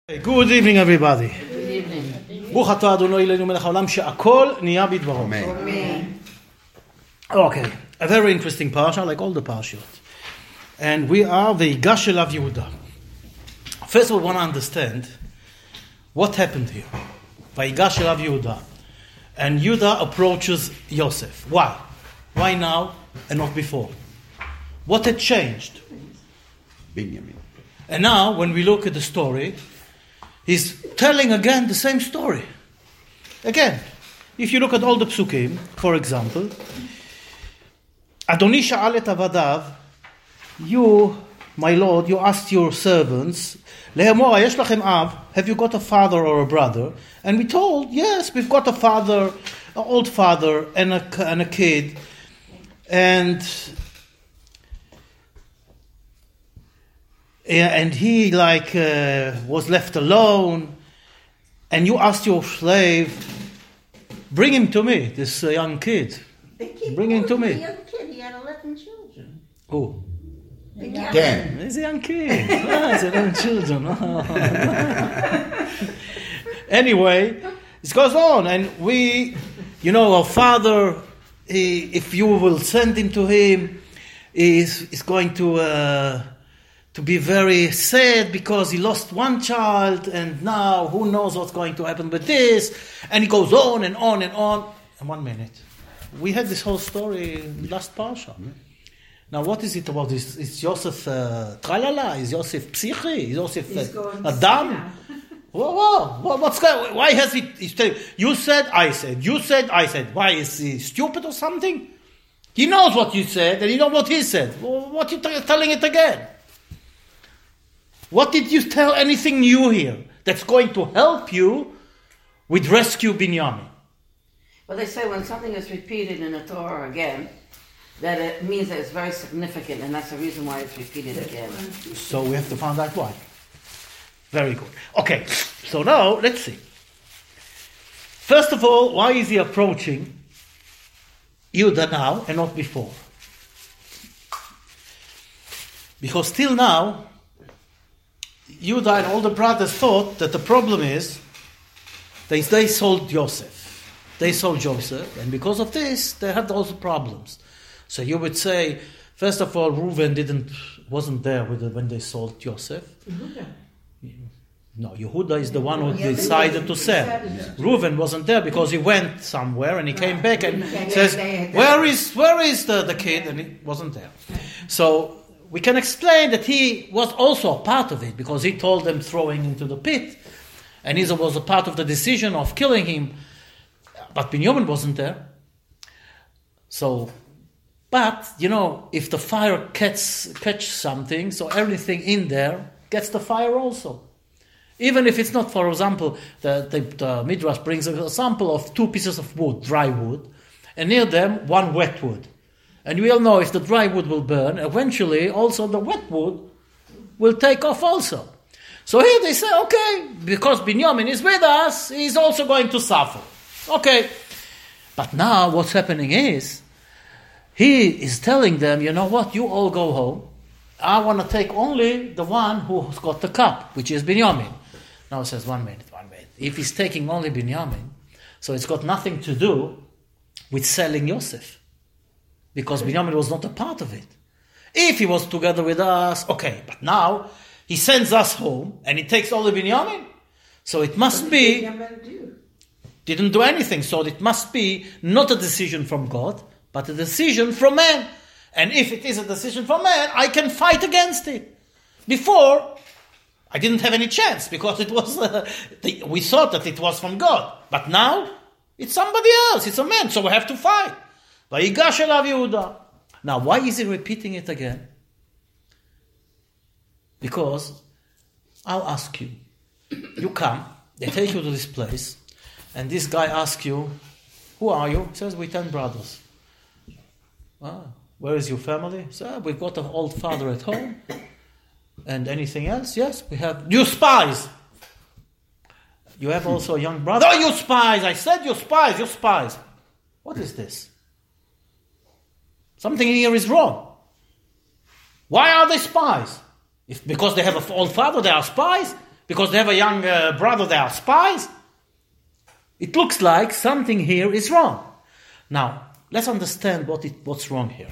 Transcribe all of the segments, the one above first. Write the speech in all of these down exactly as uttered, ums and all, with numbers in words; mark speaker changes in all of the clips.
Speaker 1: Good evening, everybody.
Speaker 2: Good evening.
Speaker 1: ברוך אתה אדוני אלוהינו מלך העולם שהכל נהיה בדברו.
Speaker 2: Amen.
Speaker 1: Okay, a very interesting parsha, like all the parshas. And we are the Yigash Elav Yehuda. First we want to understand what happened here. Vayigash Elav Yehuda. And Yehuda approaches Yosef. Why? Why now and not before? What had changed?
Speaker 3: Binyamin.
Speaker 1: And now, when we look at the story, he's telling again the same story. Again, if you look at all the psukim, for example, Adoni sha'al et avadav, you, my lord, you asked your servants, lehemora yesh lachem av, have you got a father or a brother? And we told, yes, we've got a father, an old father, and a, and a kid. And and he like uh, was left alone, and you asked your slave, bring him to me, this uh, young kid. Bring him to me.
Speaker 2: The young kid, he had eleven children.
Speaker 1: Who?
Speaker 3: Ten.
Speaker 1: He's a young kid. Ah, it's eleven children. Oh. Anyway, it goes on, and we, you know, our father, he, if you will send him to him, is is going to uh, to be very sad because he lost one child, and now who knows what's going to happen with this, and he goes on and on and on. And one minute, we had this whole story in last parsha. Now, what is it about this? Is Yosef uh, tralala? Is Yosef psyche? Is Yosef uh, Adam? Whoa, whoa, what's going? Why has he? He's telling, you said, I said. You said, I said. Why is he stupid or something? He knows what you said, and he knows what he said. Well, what are you t- telling it again? What did you tell? Anything new here that's going to help you with rescue Binyamin?
Speaker 2: Well, they say when something is repeated in the Torah again, that it means that it's very significant, and that's the reason why it's repeated again.
Speaker 1: So we have to find out why. Very good. Okay, so now let's see. First of all, why is he approaching Yehuda now and not before? Because till now, Yehuda and all the brothers thought that the problem is they, they sold Joseph. They sold Joseph, and because of this, they had also problems. So you would say, first of all, Reuven didn't wasn't there with the, when they sold Joseph.
Speaker 4: Yehuda.
Speaker 1: No, Yehuda is the one who decided to sell. Reuven wasn't there because he went somewhere and he came back and says, "Where is where is the, the kid?" And he wasn't there. So we can explain that he was also a part of it because he told them throwing into the pit, and he was a part of the decision of killing him. But Binyamin wasn't there. So, but you know, if the fire catch catch something, so everything in there gets the fire also. Even if it's not, for example, the, the, the Midrash brings a sample of two pieces of wood, dry wood, and near them one wet wood. And we all know if the dry wood will burn, eventually also the wet wood will take off also. So here they say, okay, because Binyamin is with us, he's also going to suffer. Okay. But now what's happening is, he is telling them, you know what, you all go home. I want to take only the one who's got the cup, which is Binyamin. Now it says, one minute, one minute. If he's taking only Binyamin, so it's got nothing to do with selling Yosef. Because Binyamin was not a part of it. If he was together with us, okay. But now, he sends us home, and he takes only Binyamin. So it must be, didn't do anything. So it must be not a decision from God, but a decision from man. And if it is a decision from man, I can fight against it. Before, I didn't have any chance because it was uh, the, we thought that it was from God. But now, it's somebody else. It's a man, so we have to fight. Vayigash Elav Yehuda. Now, why is he repeating it again? Because, I'll ask you. You come, they take you to this place, and this guy asks you, who are you? He says, we're ten brothers. Ah. Where is your family? So we've got an old father at home. And anything else? Yes, we have. You spies! You have also a young brother. Oh, you spies! I said you spies, you spies. What is this? Something here is wrong. Why are they spies? If because they have an old father, they are spies? Because they have a young uh, brother, they are spies? It looks like something here is wrong. Now, let's understand what it, what's wrong here.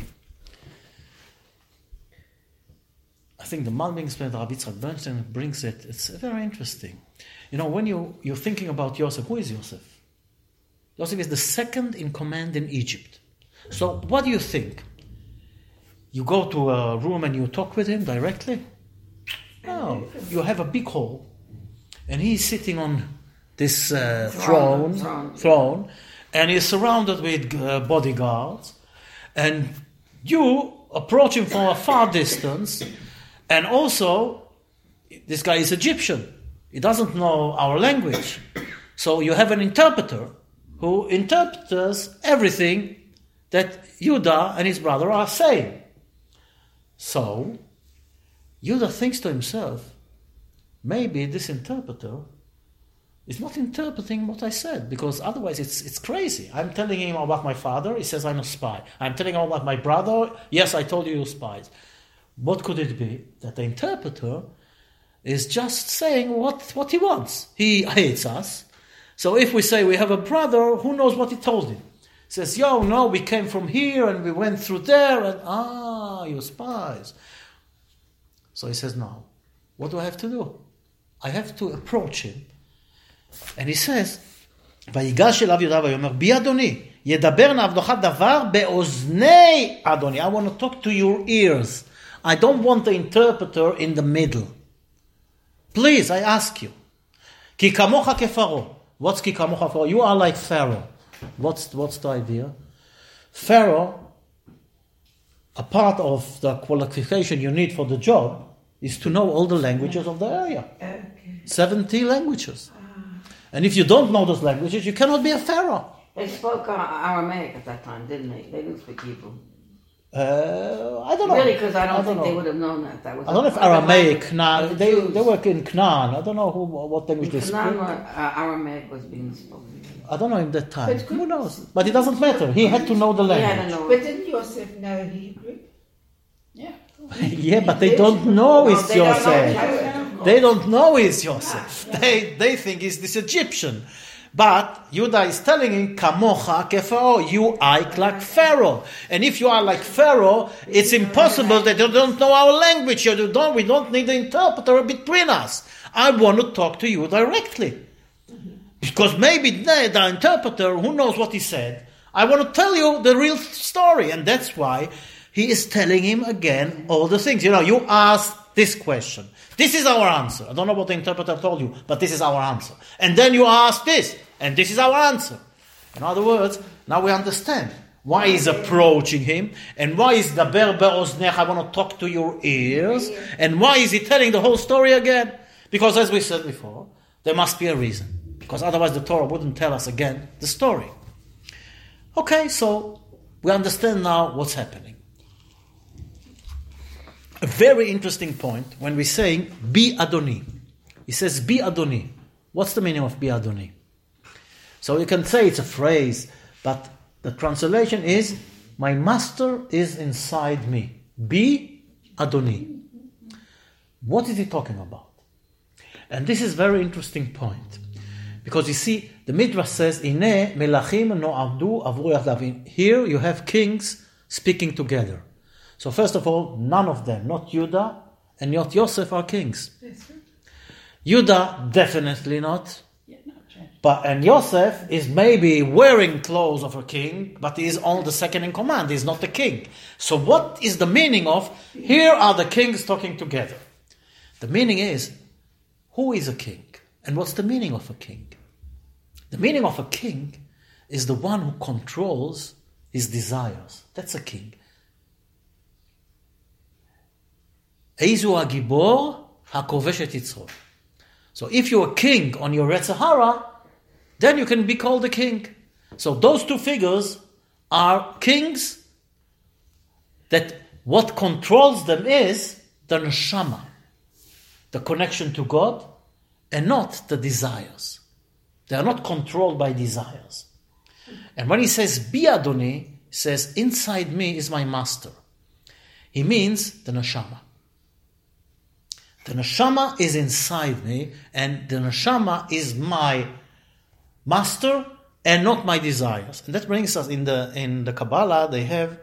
Speaker 1: I think the Malbim explained, Rabbi Yitzchak Bernstein brings it. It's very interesting. You know, when you, you're thinking about Yosef, who is Yosef? Yosef is the second in command in Egypt. So what do you think? You go to a room and you talk with him directly? No. You have a big hall, and he's sitting on this uh, throne, throne, throne, and he's surrounded with uh, bodyguards, and you approach him from a far distance, and also, this guy is Egyptian. He doesn't know our language. So you have an interpreter who interprets everything that Judah and his brother are saying. So, Judah thinks to himself, maybe this interpreter is not interpreting what I said, because otherwise it's it's crazy. I'm telling him about my father, he says I'm a spy. I'm telling him about my brother, yes, I told you you're spies. What could it be? That the interpreter is just saying what, what he wants. He hates us. So if we say we have a brother, who knows what he told him? He says, yo, no, we came from here and we went through there, and ah, you're spies. So he says, no. What do I have to do? I have to approach him. And he says, ויגש אליו יהודה ויאמר, בי אדוני, ידבר נא עבדך דבר באוזני אדוני. I want to talk to your ears. I don't want the interpreter in the middle. Please, I ask you. כי כמוך כפרעה. What's כי כמוך כפרעה? You are like Pharaoh. What's, what's the idea? Pharaoh, a part of the qualification you need for the job is to know all the languages of the area. Okay. seventy languages. And if you don't know those languages, you cannot be a Pharaoh.
Speaker 2: They spoke uh, Aramaic at that time, didn't they? They didn't speak Hebrew.
Speaker 1: Uh, I don't know.
Speaker 2: Really, because I don't
Speaker 1: I don't
Speaker 2: think
Speaker 1: know.
Speaker 2: they would have known that. that was
Speaker 1: I don't know if Aramaic, nah, they, they work in Canaan. I don't know who, what language they speak.
Speaker 2: Canaan, uh, Aramaic was being spoken.
Speaker 1: I don't know in that time. Who knows? But it doesn't matter. He had to know the language.
Speaker 2: He had to know.
Speaker 4: But didn't Yosef know Hebrew? Yeah.
Speaker 1: Yeah, but they don't know
Speaker 2: No,
Speaker 1: it's
Speaker 2: they don't know
Speaker 1: Yosef.
Speaker 2: Hebrew.
Speaker 1: They don't know it's Yosef. They they think it's this Egyptian. But Judah is telling him, Kamocha kefaro, you act like Pharaoh. And if you are like Pharaoh, it's impossible that you don't know our language. You don't, we don't need an interpreter between us. I want to talk to you directly. Because maybe the, the interpreter, who knows what he said, I want to tell you the real story. And that's why he is telling him again all the things. You know, you asked this question. This is our answer. I don't know what the interpreter told you, but this is our answer. And then you ask this, and this is our answer. In other words, now we understand why he's approaching him, and why is the ber be'oznech, I want to talk to your ears, and why is he telling the whole story again? Because as we said before, there must be a reason. Because otherwise the Torah wouldn't tell us again the story. Okay, so we understand now what's happening. A very interesting point when we're saying Bi Adoni. He says Bi Adoni. What's the meaning of Bi Adoni? So you can say it's a phrase, but the translation is my master is inside me. Bi Adoni. What is he talking about? And this is a very interesting point. Because you see, the Midrash says, Ine melachim no'avdu avru yachdav. Here you have kings speaking together. So first of all, none of them, not Judah and not Yosef, are kings. Judah, definitely not.
Speaker 4: Yeah, not
Speaker 1: But and Yosef is maybe wearing clothes of a king, but he is only the second in command. He is not the king. So what is the meaning of, here are the kings talking together? The meaning is, who is a king? And what's the meaning of a king? The meaning of a king is the one who controls his desires. That's a king. Eizu hagibor hakovesh et Yitzro. So if you're a king on your Yetzer Hara, then you can be called a king. So those two figures are kings that what controls them is the neshama, the connection to God, and not the desires. They are not controlled by desires. And when he says Bi Adoni, he says inside me is my master. He means the neshama. The neshama is inside me, and the neshama is my master and not my desires. And that brings us in the in the Kabbalah. They have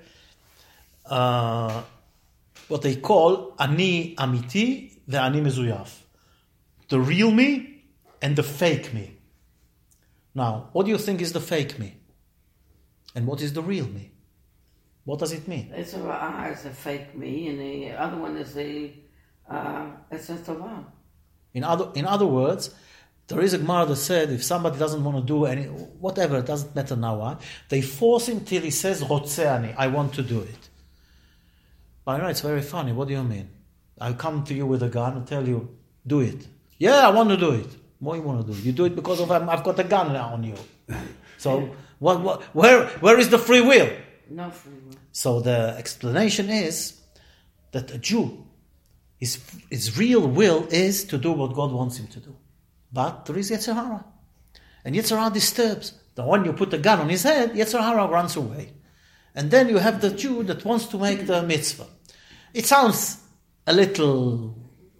Speaker 1: uh, what they call ani amiti ve'ani mezuyaf, the real me and the fake me. Now, what do you think is the fake me, and what is the real me? What does it mean?
Speaker 2: It's a ah, it's a fake me, and the other one is the uh, it's a Torah.
Speaker 1: In other in other words, there is a Gemara that said if somebody doesn't want to do any whatever, it doesn't matter now what, they force him till he says Rotzeani, I want to do it. But I know it's very funny. What do you mean? I come to you with a gun and tell you, do it. Yeah, I want to do it. What do you want to do? You do it because of um, I've got a gun on you. So what, what where where is the free will?
Speaker 2: No free will.
Speaker 1: So the explanation is that a Jew, his, his real will is to do what God wants him to do. But there is Yetzer Hara. And Yetzer Hara disturbs. The one you put a gun on his head, Yetzer Hara runs away. And then you have the Jew that wants to make the mitzvah. It sounds a little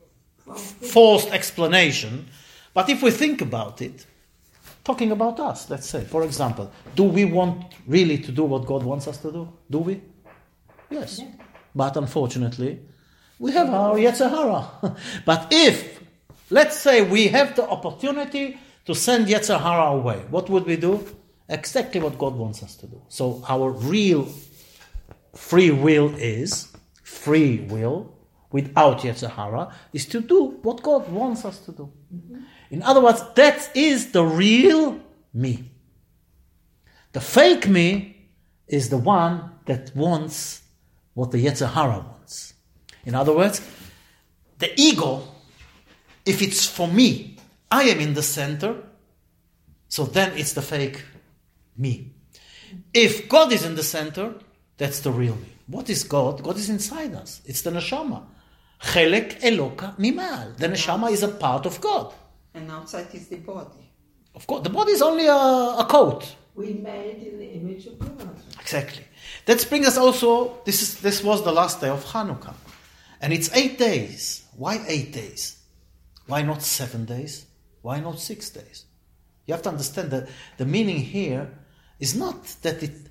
Speaker 1: forced explanation, but if we think about it, talking about us, let's say, for example, do we want really to do what God wants us to do? Do we? Yes. Yeah. But unfortunately, we have our Yetzer Hara. But if, let's say, we have the opportunity to send Yetzer Hara away, what would we do? Exactly what God wants us to do. So our real free will is, free will, without Yetzer Hara, is to do what God wants us to do. Mm-hmm. In other words, that is the real me. The fake me is the one that wants what the Yetzer Hara wants. In other words, the ego, if it's for me, I am in the center, so then it's the fake me. If God is in the center, that's the real me. What is God? God is inside us. It's the neshama. Chelek Eloka Mimal. The neshama is a part of God.
Speaker 4: And outside is the body.
Speaker 1: Of course, the body is only a, a coat.
Speaker 4: We made in the image of God.
Speaker 1: Exactly. That brings us also, this is this was the last day of Hanukkah. And it's eight days. Why eight days? Why not seven days? Why not six days? You have to understand that the meaning here is not that it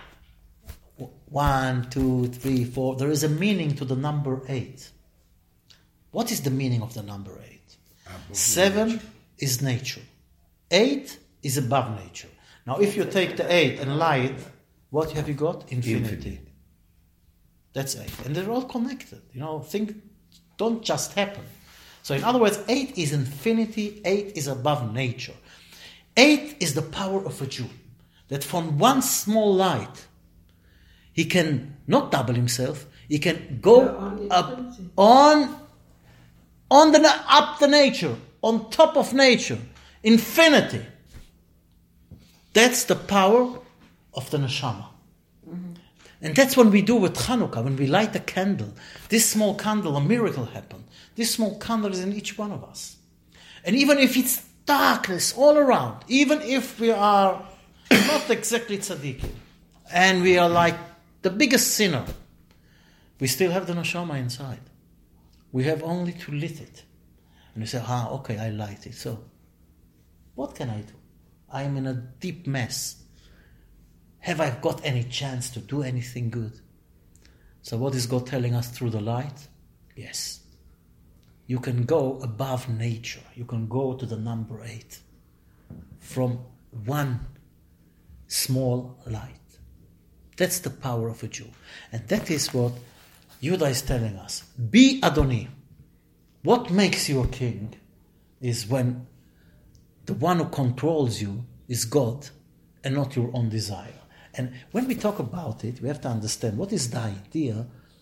Speaker 1: one, two, three, four. There is a meaning to the number eight. What is the meaning of the number eight? Seven is nature. Eight is above nature. Now, if you take the eight and lie it, what have you got? Infinity. Infinity. That's eight. And they're all connected. You know, things don't just happen. So in other words, eight is infinity, eight is above nature. Eight is the power of a Jew. That from one small light, he can not double himself, he can go up on, on the up the nature, on top of nature, infinity. That's the power of the neshama. Mm-hmm. And that's what we do with Hanukkah, when we light a candle. This small candle, a miracle happened. This small candle is in each one of us. And even if it's darkness all around, even if we are not exactly tzaddikim, and we are like the biggest sinner, we still have the neshama inside. We have only to lit it. And you say, ah, okay, I light it. So, what can I do? I am in a deep mess. Have I got any chance to do anything good? So what is God telling us through the light? Yes. You can go above nature. You can go to the number eight. From one small light. That's the power of a Jew. And that is what Yehuda is telling us. Be Adoni. What makes you a king is when the one who controls you is God and not your own desire. And when we talk about it, we have to understand what is the idea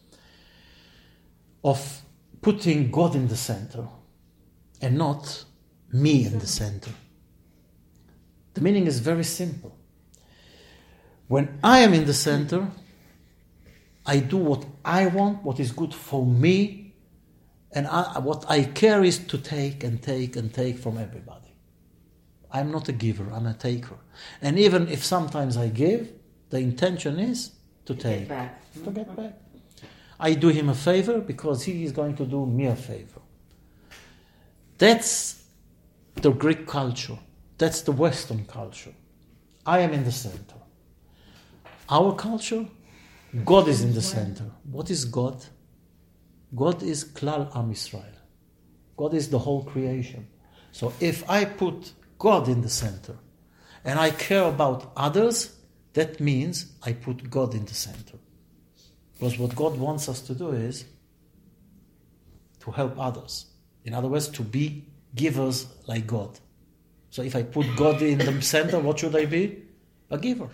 Speaker 1: of putting God in the center and not me in the center. The meaning is very simple. When I am in the center, I do what I want, what is good for me, and I, what I care is to take and take and take from everybody. I'm not a giver, I'm a taker. And even if sometimes I give, the intention is to take.
Speaker 2: Get back.
Speaker 1: To get back. I do him a favor because he is going to do me a favor. That's the Greek culture. That's the Western culture. I am in the center. Our culture, God is in the center. What is God? God is Klal Am Yisrael. God is the whole creation. So if I put God in the center and I care about others, that means I put God in the center. Because what God wants us to do is to help others. In other words, to be givers like God. So if I put God in the center, what should I be? A giver.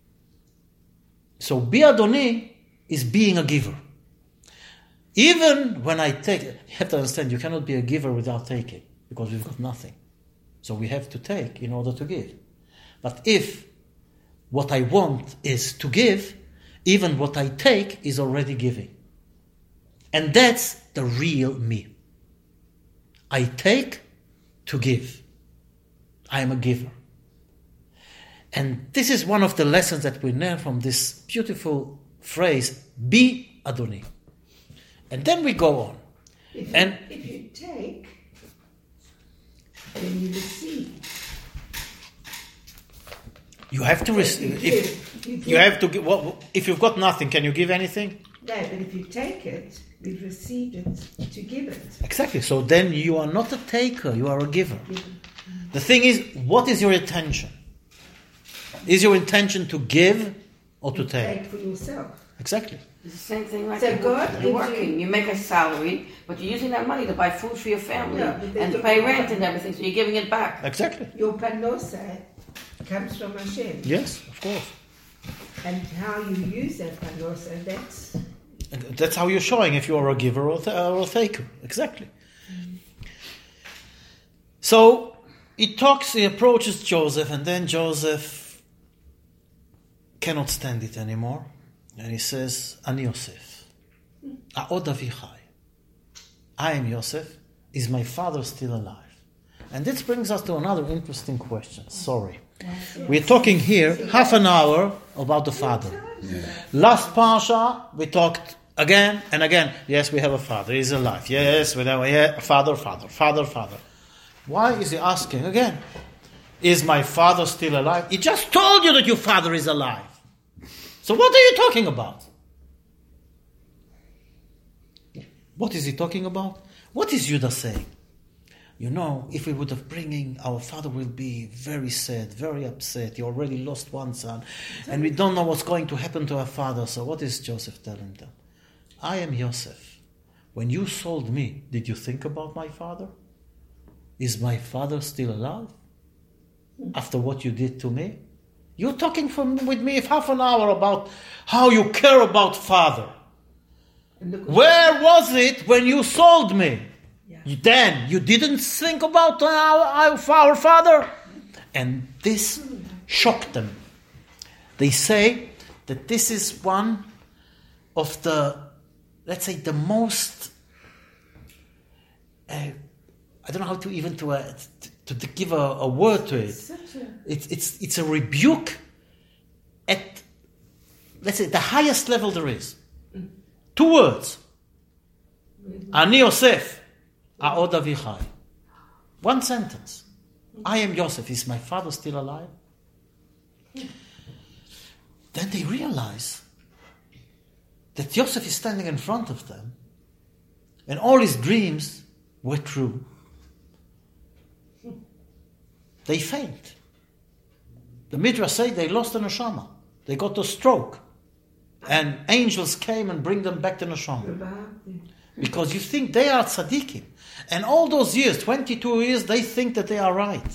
Speaker 1: So Bi Adoni is being a giver. Even when I take, you have to understand, you cannot be a giver without taking, because we've got nothing. So we have to take in order to give. But if what I want is to give, even what I take is already giving. And that's the real me. I take to give. I am a giver. And this is one of the lessons that we learn from this beautiful phrase, Bi Adoni. And then we go on.
Speaker 4: If you,
Speaker 1: and
Speaker 4: if you take, then you receive.
Speaker 1: You have to receive.
Speaker 4: You
Speaker 1: If
Speaker 4: give, you give.
Speaker 1: you have to give, what, if you've got nothing, can you give anything?
Speaker 4: No, but if you take it, you've received it to give it.
Speaker 1: Exactly. So then you are not a taker, you are a giver. The thing is, what is your intention? Is your intention to give or to take?
Speaker 4: Take for yourself.
Speaker 1: Exactly.
Speaker 2: It's the same thing like
Speaker 4: So
Speaker 2: you're,
Speaker 4: God
Speaker 2: you're
Speaker 4: gives
Speaker 2: working.
Speaker 4: you-
Speaker 2: You make a salary, but you're using that money to buy food for your family
Speaker 4: Yeah, but they
Speaker 2: and to
Speaker 4: don't-
Speaker 2: pay rent and everything, so you're giving it back.
Speaker 1: Exactly.
Speaker 4: Your panosa comes from Hashem.
Speaker 1: Yes, of course.
Speaker 4: And how you use that panosa, that's...
Speaker 1: And that's how you're showing if you are a giver or, th- or a taker. Exactly. So he talks, he approaches Joseph, and then Joseph cannot stand it anymore. And he says, Ani Yosef, A'od Avichai. I am Yosef. Is my father still alive? And this brings us to another interesting question. Sorry. We're talking here half an hour about the father.
Speaker 3: Yeah.
Speaker 1: Last Parsha, we talked again and again. Yes, we have a father. He's alive. Yes, we have yeah, father, father, father, father. Why is he asking again? Is my father still alive? He just told you that your father is alive. So what are you talking about? What is he talking about? What is Judah saying? You know, if we would have bringing, our father will be very sad, very upset. He already lost one son, and we don't know what's going to happen to our father. So what is Joseph telling them? I am Joseph. When you sold me, did you think about my father? Is my father still alive? After what you did to me? You're talking from, with me half an hour about how you care about father.
Speaker 4: And look,
Speaker 1: Where was it when you sold me?
Speaker 4: Yeah.
Speaker 1: Then you didn't think about our, our father? And this shocked them. They say that this is one of the, let's say, the most, uh, I don't know how to even to, uh, to, to give a, a word to it.
Speaker 4: such a...
Speaker 1: It's, it's, it's a rebuke at, let's say, the highest level there is. Two words. Ani Yosef, A'od Avichai. One sentence. I am Yosef. Is my father still alive? Then they realize that Yosef is standing in front of them and all his dreams were true. They faint. The Midrash say they lost the neshama. They got a stroke. And angels came and bring them back to neshama. Because you think they are tzaddikim. And all those years, twenty-two years, they think that they are right.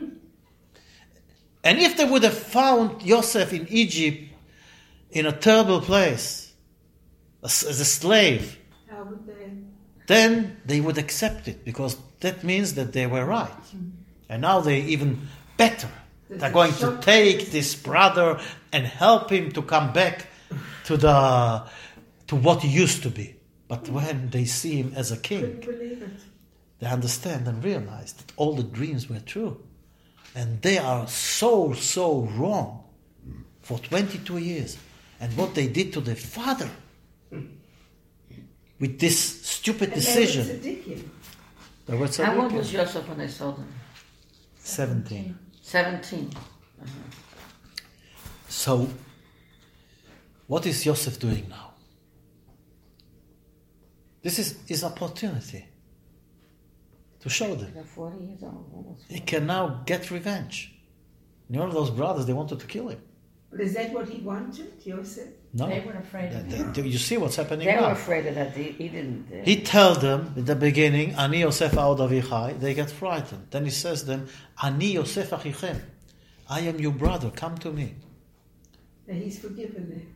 Speaker 1: And if they would have found Yosef in Egypt in a terrible place, as, as a slave,
Speaker 4: How would they...
Speaker 1: then they would accept it, because that means that they were right. And now they're even better. They're going to take this brother and help him to come back to the to what he used to be. But when they see him as a king,
Speaker 4: Couldn't believe it.
Speaker 1: they understand and realize that all the dreams were true. And they are so, so wrong for twenty-two years. And what they did to their father with this stupid
Speaker 4: And
Speaker 1: decision.
Speaker 4: they were tzaddikim.
Speaker 1: They were
Speaker 2: How old
Speaker 1: tzaddikim.
Speaker 2: was Joseph when they sold him?
Speaker 1: Seventeen.
Speaker 2: Seventeen.
Speaker 1: So, what is Yosef doing now? This is his opportunity to show them.
Speaker 2: They're forty years old. Almost
Speaker 1: He can now get revenge. You know, those brothers, they wanted to kill him.
Speaker 4: But is that what he wanted, Joseph?
Speaker 1: No.
Speaker 5: They were afraid of
Speaker 1: They-
Speaker 5: him.
Speaker 1: they- you see what's happening
Speaker 2: They were
Speaker 1: now.
Speaker 2: afraid of that. He, he didn't. Uh,
Speaker 1: He tells them in the beginning, Ani Yosef Aod Avichai. They get frightened. Then he says to them, Ani Yosef Achichem. I am your brother. Come to me.
Speaker 4: And he's forgiven them.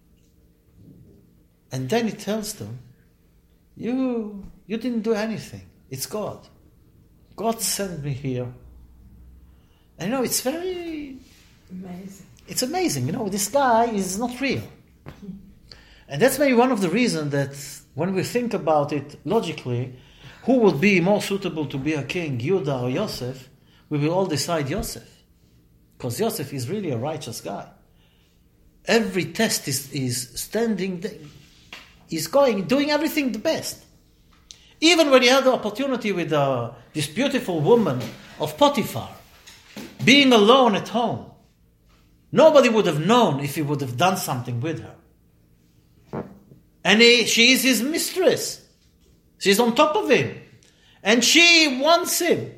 Speaker 1: And then he tells them, you, you didn't do anything. It's God. God sent me here. And you know, it's very,
Speaker 4: Amazing.
Speaker 1: it's amazing. You know, this guy is not real. And that's maybe one of the reasons that when we think about it logically, who would be more suitable to be a king, Yehuda or Yosef, we will all decide Yosef. Because Yosef is really a righteous guy. Every test is, is standing, is going, doing everything the best. Even when he had the opportunity with uh, this beautiful woman of Potiphar, being alone at home, nobody would have known if he would have done something with her. And he, she is his mistress. She's on top of him. And she wants him.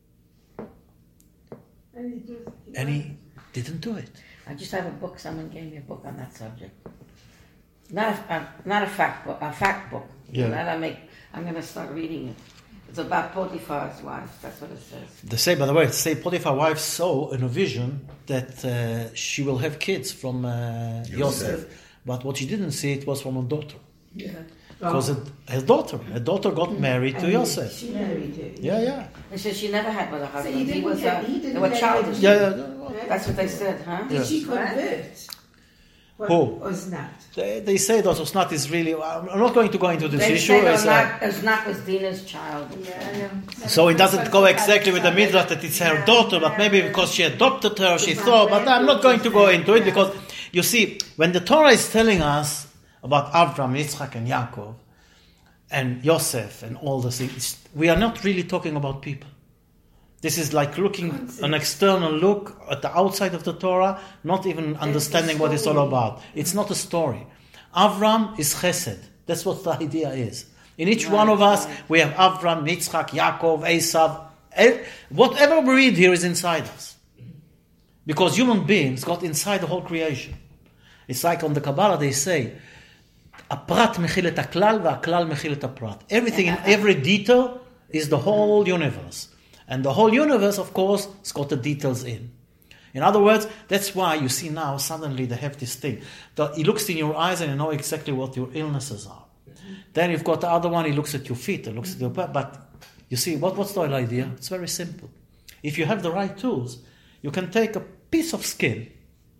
Speaker 4: And he just,
Speaker 1: And he didn't do it.
Speaker 2: I just have a book. Someone gave me a book on that subject. Not a, a not a fact book. A fact book.
Speaker 1: Yeah.
Speaker 2: That I make. I'm going to start reading it. It's about Potiphar's wife. That's what it says.
Speaker 1: They say, by the way, say Potiphar's wife saw in a vision that uh, she will have kids from uh, Yosef.
Speaker 3: Yosef.
Speaker 1: But what she didn't see, it was from her daughter.
Speaker 4: yeah.
Speaker 1: Because it, her daughter, her daughter got married to
Speaker 4: And
Speaker 1: Yosef.
Speaker 4: She married him.
Speaker 1: Yeah, yeah.
Speaker 2: They said she never had with a
Speaker 4: So
Speaker 2: husband.
Speaker 4: he
Speaker 2: he
Speaker 4: didn't
Speaker 2: was.
Speaker 4: have-
Speaker 2: Uh,
Speaker 4: he didn't
Speaker 2: they were
Speaker 4: have
Speaker 2: childish.
Speaker 1: Yeah, yeah. yeah.
Speaker 2: That's what they said, huh?
Speaker 4: Did she convert? What
Speaker 1: Who?
Speaker 4: was not?
Speaker 1: They, they say that Osnat is really... I'm not going to go into this
Speaker 2: They
Speaker 1: issue.
Speaker 2: say
Speaker 1: It's, uh,
Speaker 2: Osnat was Dina's child.
Speaker 1: so it doesn't go exactly with the midrash that it's her daughter, but maybe because she adopted her, she thought, but I'm not going to go into it because, you see, when the Torah is telling us about Avraham, Yitzchak and Yaakov, and Yosef and all the things, we are not really talking about people. This is like looking, an external look at the outside of the Torah, not even understanding what it's all about. It's not a story. Avram is chesed. That's what the idea is. In each one of us, we have Avram, Yitzchak, Yaakov, Esav. Eh, Whatever we read here is inside us. Because human beings got inside the whole creation. It's like on the Kabbalah they say, הפרט מכיל את הכלל והכלל מכיל את הפרט. Everything in every detail is the whole universe. And the whole universe, of course, has got the details in. In other words, that's why you see now suddenly they have this thing. That he looks in your eyes and you know exactly what your illnesses are. Then you've got the other one, he looks at your feet, he looks at your back. But you see, what, what's the whole idea? It's very simple. If you have the right tools, you can take a piece of skin,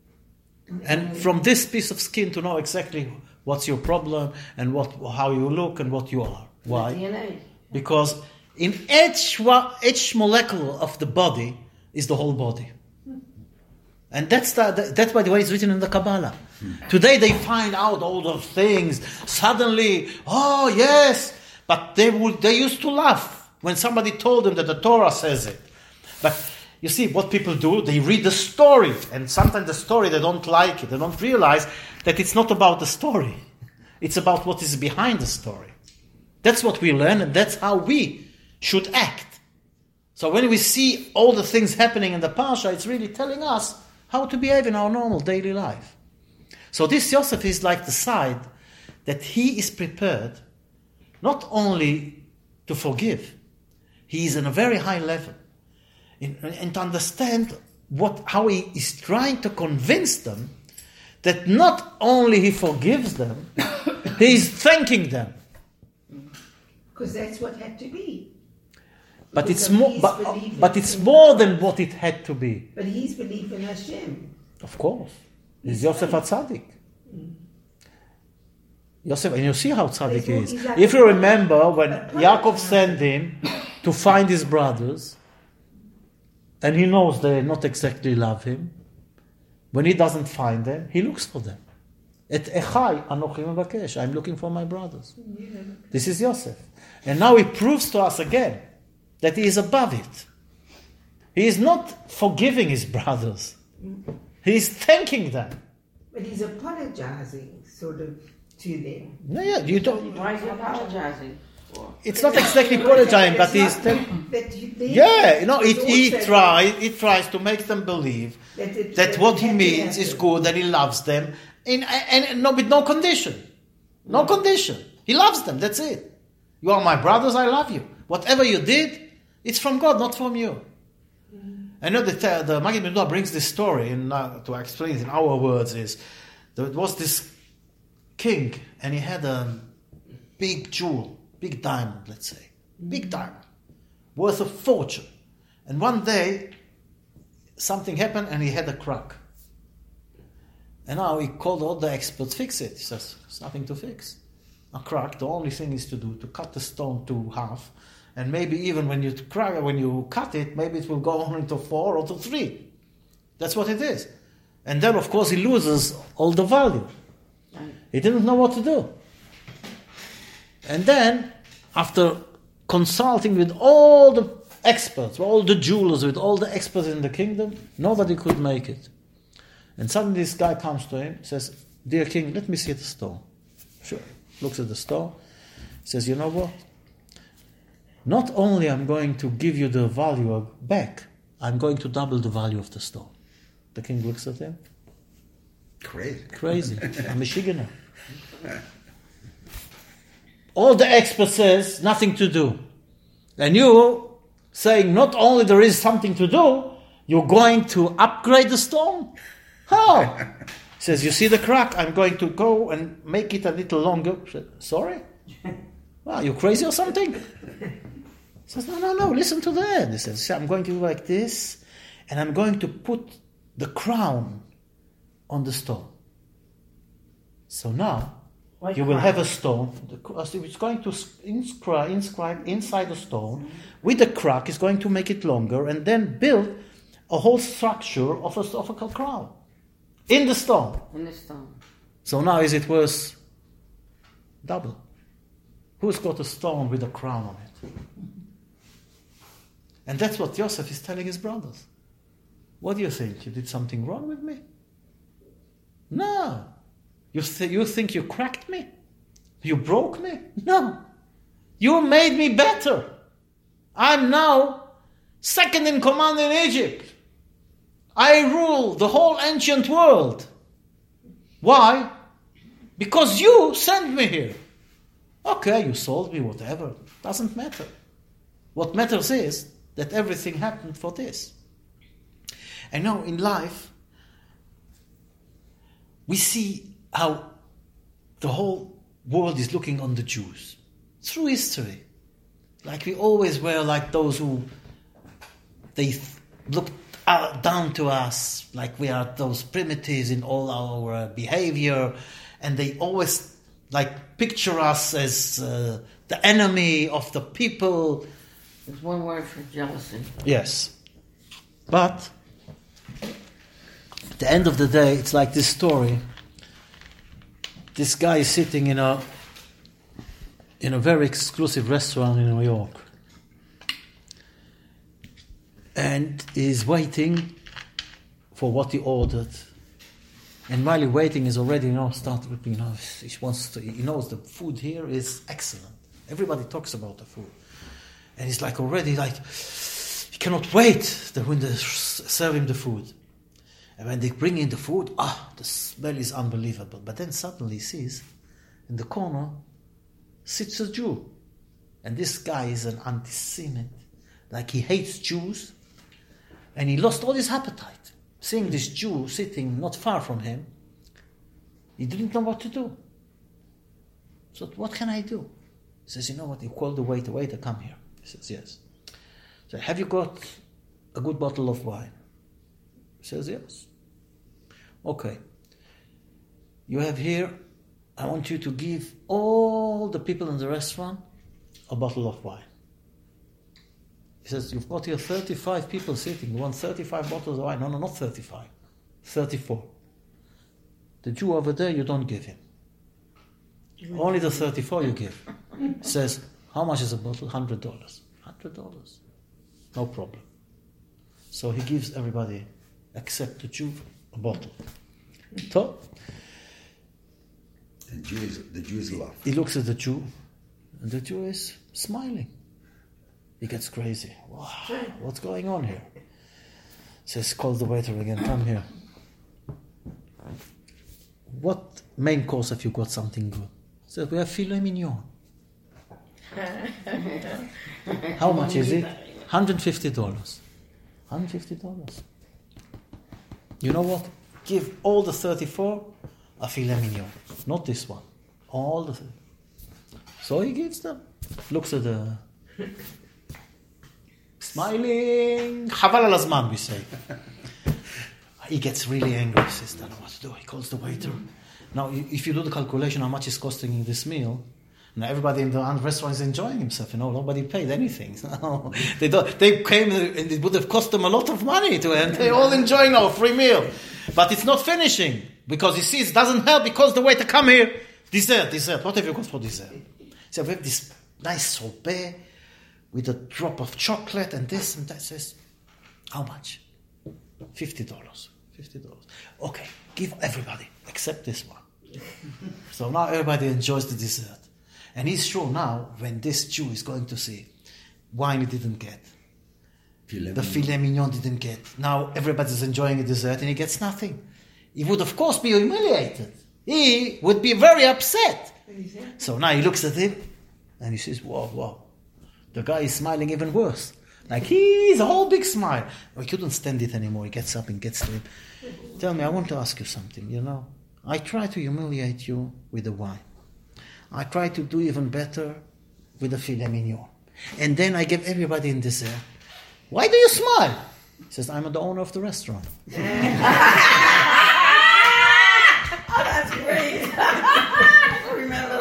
Speaker 1: and from this piece of skin to know exactly what's your problem and what, how you look and what you are. Why?
Speaker 2: D N A.
Speaker 1: Because in each, wa- each molecule of the body is the whole body. And that's, the, that's by the way it's written in the Kabbalah. Today they find out all those things. Suddenly, oh yes, but they would, they used to laugh when somebody told them that the Torah says it. But you see, what people do, they read the story, and sometimes the story, they don't like it. They don't realize that it's not about the story. It's about what is behind the story. That's what we learn, and that's how we should act. So when we see all the things happening in the Parsha, it's really telling us how to behave in our normal daily life. So this Yosef is like the side that he is prepared not only to forgive, he is on a very high level. In, and to understand what how he is trying to convince them that not only he forgives them, he is thanking them.
Speaker 4: Because that's what had to be.
Speaker 1: But
Speaker 4: Because
Speaker 1: it's more
Speaker 4: he's
Speaker 1: but,
Speaker 4: believing
Speaker 1: but it's
Speaker 4: in
Speaker 1: more
Speaker 4: God.
Speaker 1: than what it had to be.
Speaker 4: But he's believing Hashem.
Speaker 1: Of course. He's Yosef HaTzadik. Yosef, and you see how tzaddik he is. If you remember when Yaakov sent him to find his brothers, and he knows they not exactly love him, when he doesn't find them, he looks for them. Et echai anochi mevakesh. I'm looking for my brothers. This is Yosef. And now he proves to us again that he is above it. He is not forgiving his brothers. He is thanking them.
Speaker 4: But he's apologizing, sort of, to them.
Speaker 1: No, yeah, you don't.
Speaker 2: Why is he apologizing for?
Speaker 1: It's not exactly apologizing, but he's.
Speaker 4: Not
Speaker 1: Tell-
Speaker 4: that you- they-
Speaker 1: yeah, you know, it,
Speaker 4: it's
Speaker 1: he
Speaker 4: also
Speaker 1: tries. He tries to make them believe
Speaker 4: that, it,
Speaker 1: that
Speaker 4: it
Speaker 1: what he
Speaker 4: had to
Speaker 1: means is
Speaker 4: happen.
Speaker 1: good, that he loves them, and, and, and no, with no condition. No condition. He loves them, that's it. You are my brothers, I love you. Whatever you did, it's from God, not from you. Mm-hmm. I know that uh, the Maggid Menuda brings this story, and uh, to explain it in our words is, there was this king, and he had a big jewel, big diamond, let's say. Big diamond, worth a fortune. And one day, something happened, and he had a crack. And now he called all the experts, fix it. He says, there's nothing to fix. A crack, the only thing is to do, to cut the stone to half. And maybe even when you crack, when you cut it, maybe it will go on into four or to three. That's what it is. And then, of course, he loses all the value. He didn't know what to do. And then, after consulting with all the experts, all the jewelers, with all the experts in the kingdom, nobody could make it. And suddenly this guy comes to him, says, dear king, let me see the stone. Sure. Looks at the stone, says, you know what? Not only I'm going to give you the value back, I'm going to double the value of the stone. The king looks at him.
Speaker 3: Crazy.
Speaker 1: Crazy. I'm a Shigener. All the expert says, nothing to do. And you saying not only there is something to do, you're going to upgrade the stone? How? He says, you see the crack? I'm going to go and make it a little longer. Said, sorry? Well, you crazy or something? He says, no, no, no, listen to that. He says, I'm going to do like this, and I'm going to put the crown on the stone. So now,
Speaker 2: What
Speaker 1: you will
Speaker 2: crown?
Speaker 1: have a stone. It's going to inscribe, inscribe inside the stone with the crack. It's going to make it longer, and then build a whole structure of a, of a crown in the stone.
Speaker 2: In the stone.
Speaker 1: So now is it worth double? Who's got a stone with a crown on it? And that's what Joseph is telling his brothers. What do you think? You did something wrong with me? No. You, th- you think you cracked me? You broke me? No. You made me better. I'm now second in command in Egypt. I rule the whole ancient world. Why? Because you sent me here. Okay, you sold me, whatever. Doesn't matter. What matters is that everything happened for this. And now in life, we see how the whole world is looking on the Jews. Through history. Like we always were like those who, they th- looked out, down to us, like we are those primitives in all our uh, behavior, and they always like picture us as uh, the enemy of the people.
Speaker 2: There's one word for jealousy.
Speaker 1: Yes. But at the end of the day, it's like this story. This guy is sitting in a in a very exclusive restaurant in New York. And he's waiting for what he ordered. And while he's waiting, he's already, you know, started, you know, he wants to, he knows the food here is excellent. Everybody talks about the food. And he's like already like, he cannot wait that when they serve him the food. And when they bring in the food, ah, the smell is unbelievable. But then suddenly he sees, in the corner, sits a Jew. And this guy is an anti-Semite. Like he hates Jews. And he lost all his appetite. Seeing this Jew sitting not far from him, he didn't know what to do. So what can I do? He says, you know what? He called the waiter, waiter, come here. He says, yes. So have you got a good bottle of wine? He says, yes. Okay. You have here, I want you to give all the people in the restaurant a bottle of wine. He says, you've got here thirty-five people sitting. You want thirty-five bottles of wine? No, no, not thirty-five. thirty-four. The Jew over there, you don't give him. Only the thirty-four you give. He says, how much is a bottle? one hundred dollars. one hundred dollars. no problem. So he gives everybody, except the Jew, a bottle. So
Speaker 3: The Jews, the Jews laugh.
Speaker 1: he looks at the Jew, and the Jew is smiling. He gets crazy. Wow, what's going on here? Says, call the waiter again, come here. What main course have you got something good? Says, we have filet mignon. How much is it? one hundred fifty dollars. one hundred fifty dollars. You know what? Give all the thirty-four a filet mignon. Not this one. All the th- So he gives them. Looks at the... Smiling. Chaval al azman, we say. He gets really angry. He says, don't know what to do. He calls the waiter. Now, if you do the calculation how much is costing this meal, now everybody in the restaurant is enjoying himself. You know, nobody paid anything. No, they don't. They came and it would have cost them a lot of money to, and they're all enjoying our free meal. But it's not finishing because he sees it doesn't help because the waiter come here. Dessert, dessert. What have you got for dessert? So we have this nice sorbet with a drop of chocolate and this and that. Says, how much? Fifty dollars. Fifty dollars. Okay, give everybody except this one. So now everybody enjoys the dessert. And he's sure now, when this Jew is going to see, wine he didn't get,
Speaker 3: Filet
Speaker 1: the
Speaker 3: mignon.
Speaker 1: filet mignon didn't get, now everybody's enjoying a dessert and he gets nothing. He would, of course, be humiliated. He would be very upset. So now he looks at him and he says, whoa, whoa. The guy is smiling even worse. Like he's a whole big smile. He couldn't stand it anymore. He gets up and gets to him. Tell me, I want to ask you something, you know. I try to humiliate you with the wine. I try to do even better with the filet mignon. And then I give everybody in dessert. Why do you smile? He says, I'm the owner of the restaurant.
Speaker 2: Oh, that's great. Remember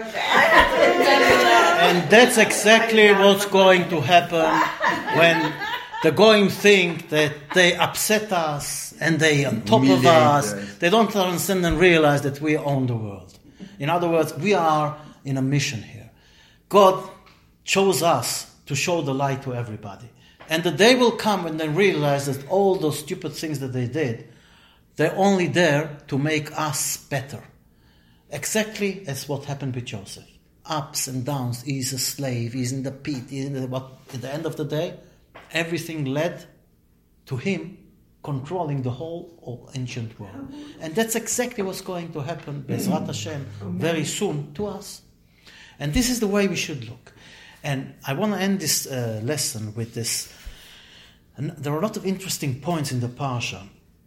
Speaker 2: that.
Speaker 1: And that's exactly what's going to happen when the Goyim think that they upset us and they on top of
Speaker 3: Humiliate
Speaker 1: us.
Speaker 3: us.
Speaker 1: They don't understand and realize that we own the world. In other words, we are in a mission here. God chose us to show the light to everybody. And the day will come when they realize that all those stupid things that they did, they're only there to make us better. Exactly as what happened with Joseph. Ups and downs. He's a slave. He's in the pit. He's in the, but at the end of the day, everything led to him controlling the whole ancient world. And that's exactly what's going to happen, Bezrat Hashem, very soon to us. And this is the way we should look. And I want to end this uh, lesson with this. And there are a lot of interesting points in the Parsha.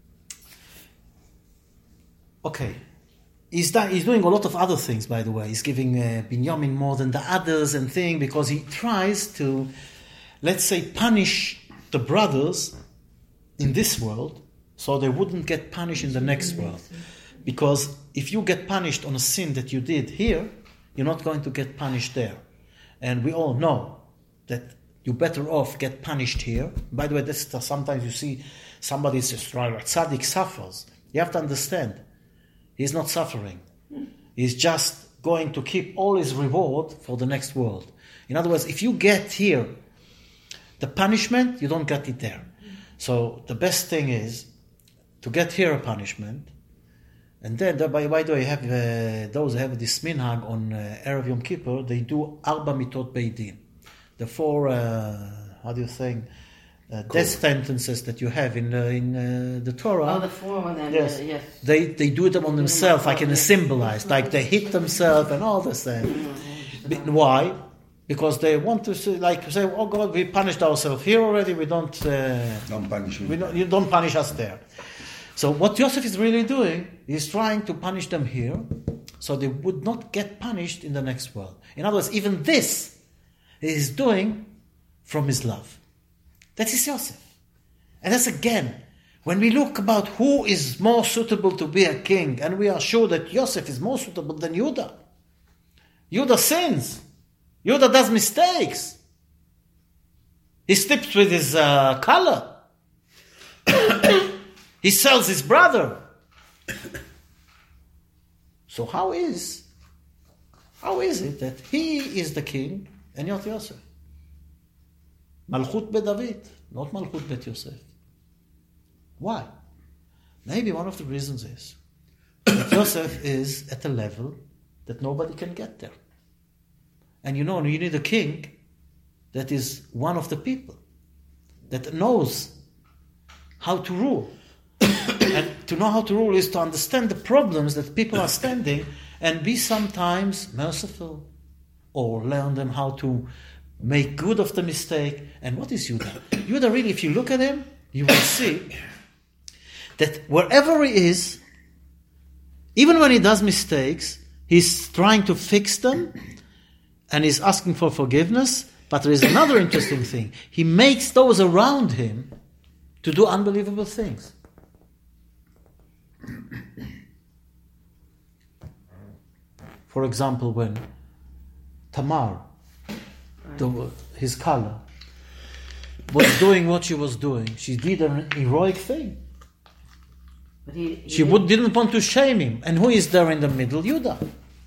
Speaker 1: Okay. He's, done, he's doing a lot of other things, by the way. He's giving uh, Binyamin more than the others and thing because he tries to, let's say, punish the brothers in this world so they wouldn't get punished in the next world. Because if you get punished on a sin that you did here, you're not going to get punished there. And we all know that you're better off get punished here. By the way, that's sometimes you see somebody says, Tzaddik suffers. You have to understand, he's not suffering. He's just going to keep all his reward for the next world. In other words, if you get here the punishment, you don't get it there. So the best thing is to get here a punishment, and then by, by the way, have uh, those who have this minhag on uh, Erev Yom Kippur, they do arba mitot beidin, the four uh, how do you think uh, death sentences that you have in uh, in uh, the Torah.
Speaker 2: Oh, the four of them.
Speaker 1: Yes,
Speaker 2: uh, yes.
Speaker 1: they they do them on themselves, like in a symbolized, like they hit themselves and all this thing. Why? Because they want to say, like say, oh God, we punished ourselves here already. We don't. Uh,
Speaker 3: Don't punish me.
Speaker 1: we don't, you don't punish us there. So what Joseph is really doing is trying to punish them here, so they would not get punished in the next world. In other words, even this he is doing from his love. That is Joseph, and that's again when we look about who is more suitable to be a king, and we are sure that Joseph is more suitable than Judah. Judah sins. Judah does mistakes. He sleeps with his uh, color. He sells his brother. So how is how is it that he is the king and not Yosef? Malchut Bet David, not Malchut Bet Yosef. Why? Maybe one of the reasons is that Yosef is at a level that nobody can get there. And you know, you need a king that is one of the people, that knows how to rule. And to know how to rule is to understand the problems that people are standing and be sometimes merciful or learn them how to make good of the mistake. And what is Judah? Judah, really, if you look at him, you will see that wherever he is, even when he does mistakes, he's trying to fix them and he's asking for forgiveness. But there is another interesting thing. He makes those around him to do unbelievable things. For example, when Tamar, the, his color, was doing what she was doing, she did an heroic thing.
Speaker 2: But he, he
Speaker 1: She would, didn't want to shame him. And who is there in the middle? Judah.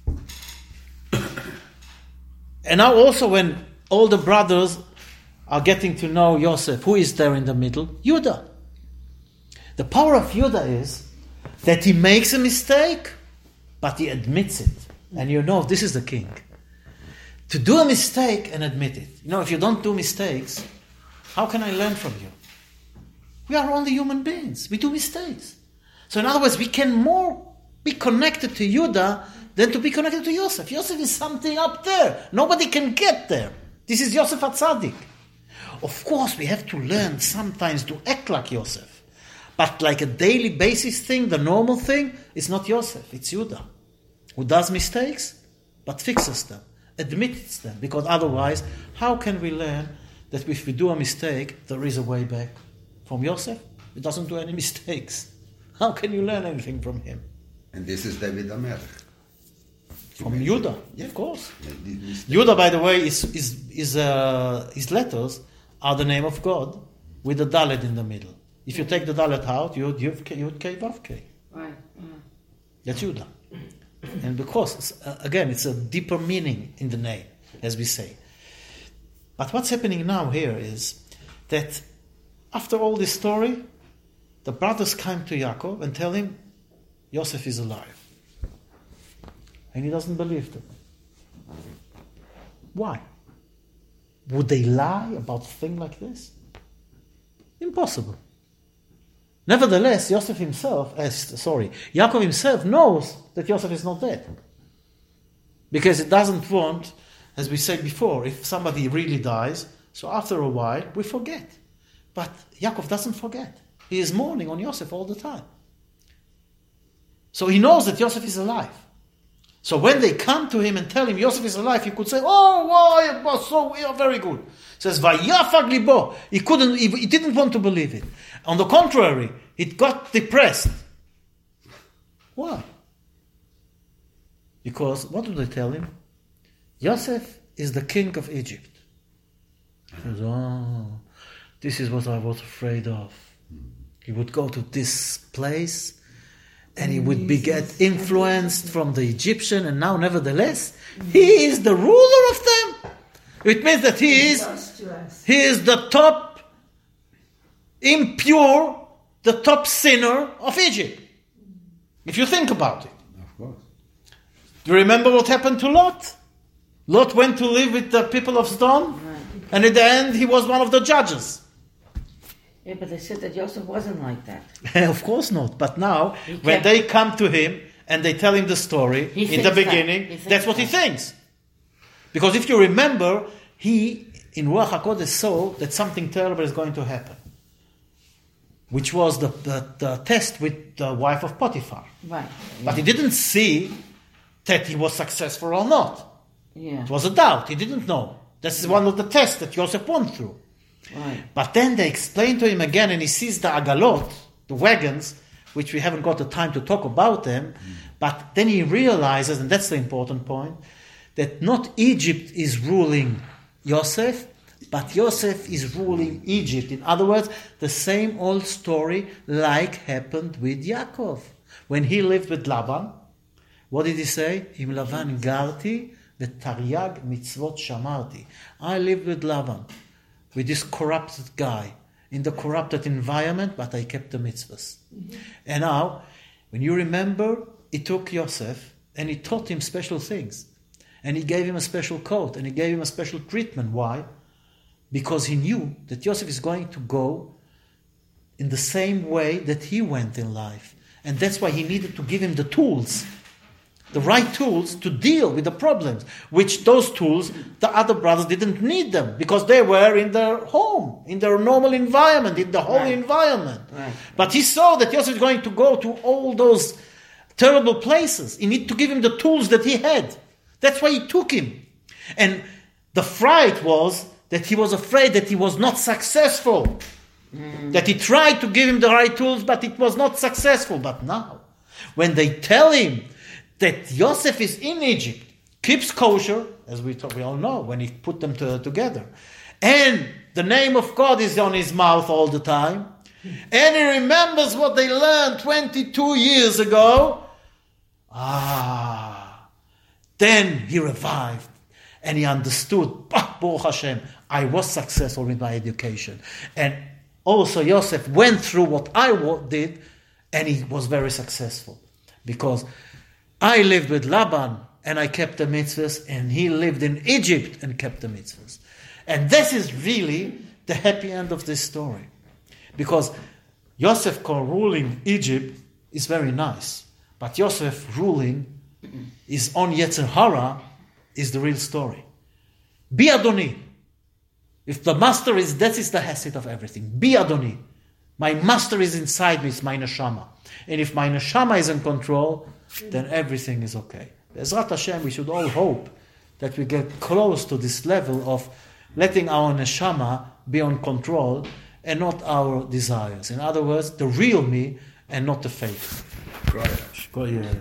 Speaker 1: And now also when all the brothers are getting to know Yosef, who is there in the middle? Judah. The power of Judah is that he makes a mistake, but he admits it. And you know, this is the king. To do a mistake and admit it. You know, if you don't do mistakes, how can I learn from you? We are only human beings. We do mistakes. So in other words, we can more be connected to Judah than to be connected to Yosef. Yosef is something up there. Nobody can get there. This is Yosef HaTzadik. Of course, we have to learn sometimes to act like Yosef. But like a daily basis thing, the normal thing, is not Yosef, it's Judah, who does mistakes, but fixes them, admits them. Because otherwise, how can we learn that if we do a mistake, there is a way back? From Yosef, he doesn't do any mistakes. How can you learn anything from him?
Speaker 3: And this is David HaMelech.
Speaker 1: From Judah,
Speaker 3: Yeah.
Speaker 1: of course.
Speaker 3: Yeah, this- this-
Speaker 1: Judah, by the way, is, is, is, uh, his letters are the name of God with a Dalet in the middle. If you take the Dalet out, you would Yud K Vav K.
Speaker 2: Right. Yeah.
Speaker 1: That's Judah. And because, it's, uh, again, it's a deeper meaning in the name, as we say. But what's happening now here is that after all this story, the brothers come to Yaakov and tell him, Yosef is alive. And he doesn't believe them. Why? Would they lie about a thing like this? Impossible. Nevertheless, Yosef himself, uh, sorry, Yaakov himself knows that Yosef is not dead. Because it doesn't want, as we said before, if somebody really dies, so after a while, we forget. But Yaakov doesn't forget. He is mourning on Yosef all the time. So he knows that Yosef is alive. So when they come to him and tell him Yosef is alive, he could say, "Oh, wow, it was so yeah, very good." It says, "Vayafag libo." He couldn't. He, he didn't want to believe it. On the contrary, he got depressed. Why? Because what do they tell him? Yosef is the king of Egypt. He says, "Oh, this is what I was afraid of." He would go to this place. And he would be get influenced from the Egyptian, and now, nevertheless, he is the ruler of them. It means that he is, he is the top impure, the top sinner of Egypt. If you think about it.
Speaker 3: Of course.
Speaker 1: Do you remember what happened to Lot? Lot went to live with the people of Sodom, and at the end, he was one of the judges.
Speaker 2: Yeah, but they said that Joseph wasn't like that.
Speaker 1: Of course not. But now,
Speaker 2: He
Speaker 1: when
Speaker 2: kept-
Speaker 1: they come to him and they tell him the story
Speaker 2: He
Speaker 1: in the
Speaker 2: thinks that.
Speaker 1: beginning,
Speaker 2: He thinks
Speaker 1: that's what he
Speaker 2: that.
Speaker 1: thinks. Because if you remember, he, in Ruach HaKodesh, saw that something terrible is going to happen. Which was the, the, the test with the wife of Potiphar.
Speaker 2: Right.
Speaker 1: But he didn't see that he was successful or not.
Speaker 2: Yeah.
Speaker 1: It was a doubt. He didn't know. This is one of the tests that Joseph went through.
Speaker 2: Right.
Speaker 1: But then they explain to him again, and he sees the agalot, the wagons, which we haven't got the time to talk about them. Mm. But then he realizes, and that's the important point, that not Egypt is ruling Yosef, but Yosef is ruling Egypt. In other words, the same old story like happened with Yaakov. When he lived with Laban, what did he say? Im Lavan garti v'taryag mitzvot shamarti. I lived with Laban. with this corrupted guy in the corrupted environment, but I kept the mitzvahs. Mm-hmm. And now, when you remember, he took Yosef and he taught him special things. And he gave him a special coat and he gave him a special treatment. Why? Because he knew that Yosef is going to go in the same way that he went in life. And that's why he needed to give him the tools, the right tools to deal with the problems, which those tools, the other brothers didn't need them because they were in their home, in their normal environment, in the holy right. environment. Right. But he saw that Yosef is going to go to all those terrible places. He needed to give him the tools that he had. That's why he took him. And the fright was that he was afraid that he was not successful. Mm. That he tried to give him the right tools, but it was not successful. But now, when they tell him that Yosef is in Egypt, keeps kosher, as we, talk, we all know, when he put them to, together, and the name of God is on his mouth all the time, and he remembers what they learned twenty-two years ago, ah, then he revived, and he understood, Baruch Hashem, I was successful with my education. And also Yosef went through what I did, and he was very successful, because I lived with Laban and I kept the mitzvahs, and he lived in Egypt and kept the mitzvahs. And this is really the happy end of this story. Because Yosef ruling Egypt is very nice, but Yosef ruling is on Yetzer Hara is the real story. Be Adoni. If the master is, that is the hesed of everything. Be Adoni. My master is inside me, it's my neshama. And if my neshama is in control, then everything is okay. Be'ezrat Hashem, we should all hope that we get close to this level of letting our neshama be on control and not our desires. In other words, the real me and not the fake.
Speaker 3: Right.